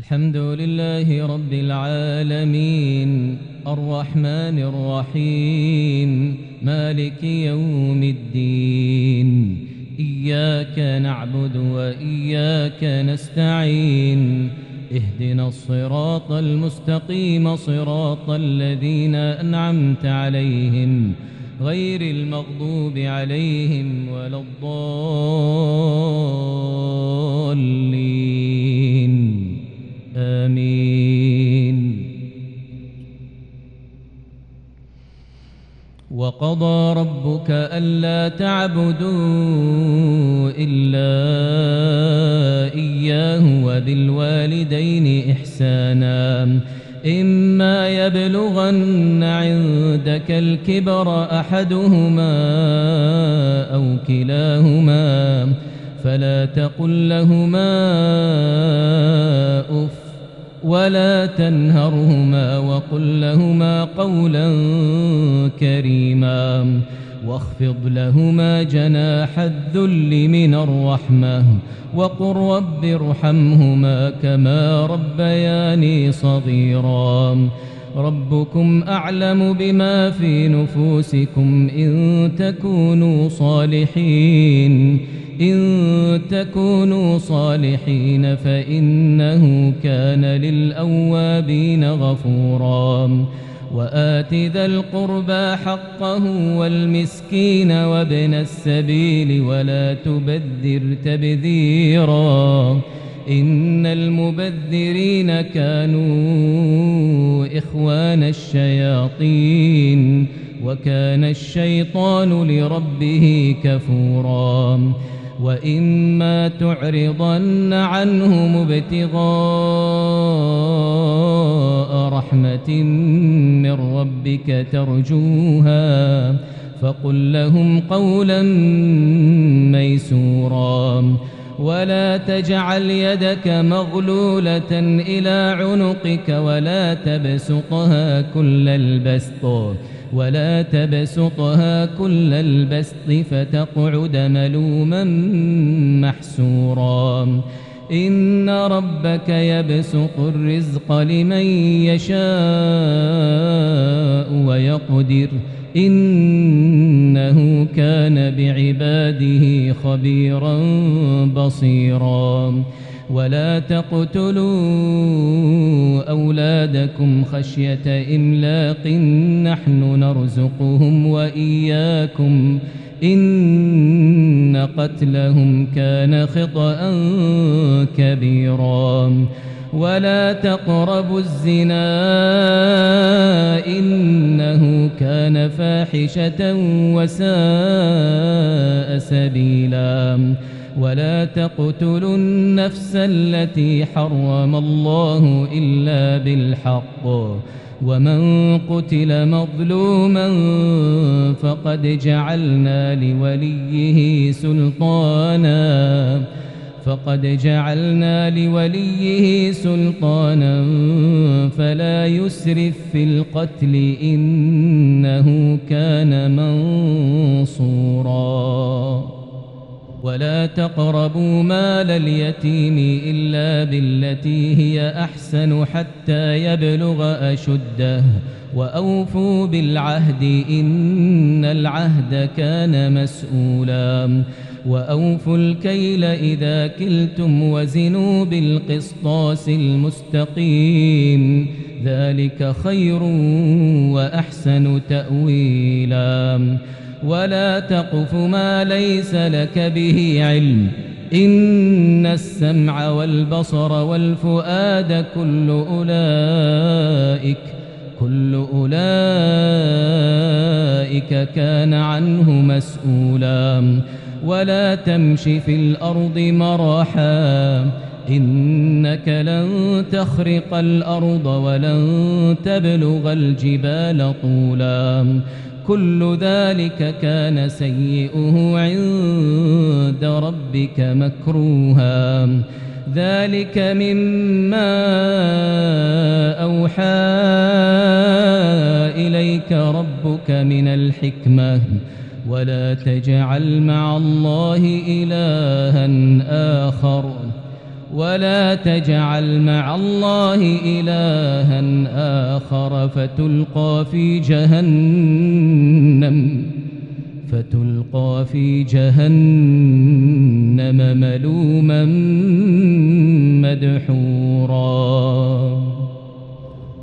الحمد لله رب العالمين الرحمن الرحيم مالك يوم الدين إياك نعبد وإياك نستعين اهدنا الصراط المستقيم صراط الذين أنعمت عليهم غير المغضوب عليهم ولا الضالين آمين. وقضى ربك ألا تعبدوا إلا إياه وبالوالدين إحسانا إما يبلغن عندك الكبر أحدهما أو كلاهما فلا تقل لهما أف ولا تنهرهما وقل لهما قولا كريما واخفض لهما جناح الذل من الرحمة وقل رب ارحمهما كما ربياني صغيرا ربكم أعلم بما في نفوسكم إن تكونوا صالحين فإنه كان للأوابين غفورا وآت ذا القربى حقه والمسكين وابن السبيل ولا تبذر تبذيرا إن المبذرين كانوا إخوان الشياطين وكان الشيطان لربه كفورا وإما تعرضن عنهم ابتغاء رحمة من ربك ترجوها فقل لهم قولا ميسورا ولا تجعل يدك مغلولة إلى عنقك ولا تبسطها كل البسط فتقعد ملوما محسورا إن ربك يبسط الرزق لمن يشاء ويقدر إنه كان بعباده خبيرا بصيرا ولا تقتلوا أولادكم خشية إملاق نحن نرزقهم وإياكم إن قتلهم كان خطأ كبيرا ولا تقربوا الزنا إنه كان فاحشة وساء سبيلا ولا تقتلوا النفس التي حرم الله إلا بالحق ومن قتل مظلوما فقد جعلنا لوليه سلطانا فلا يسرف في القتل إنه كان منصورا ولا تقربوا مال اليتيم إلا بالتي هي أحسن حتى يبلغ أشده وأوفوا بالعهد إن العهد كان مسؤولا وأوفوا الكيل إذا كلتم وزنوا بالقسطاس المستقيم ذلك خير وأحسن تأويلا ولا تقف ما ليس لك به علم إن السمع والبصر والفؤاد كل أولئك كان عنه مسؤولا ولا تمش في الأرض مرحا إنك لن تخرق الأرض ولن تبلغ الجبال طولا كل ذلك كان سيئه عند ربك مكروها ذلك مما أوحى إليك ربك من الحكمة ولا تجعل مع الله إلها آخر ولا تجعل مع الله إلها آخر فتلقى في جهنم ملوما مدحورا